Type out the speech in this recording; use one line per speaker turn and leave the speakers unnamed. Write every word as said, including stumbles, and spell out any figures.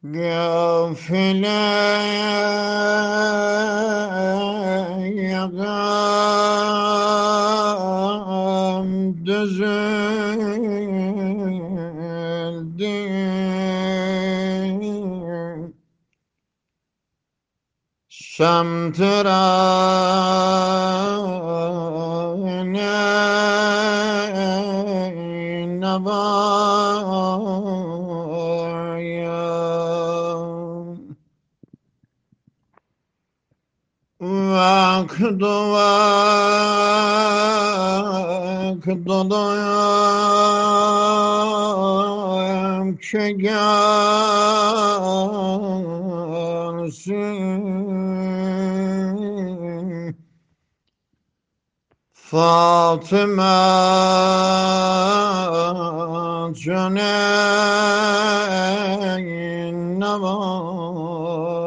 غافل یقم دزدی سمت رانه نبایم وقت وقت دایم که گرسی فاطمه جان نوا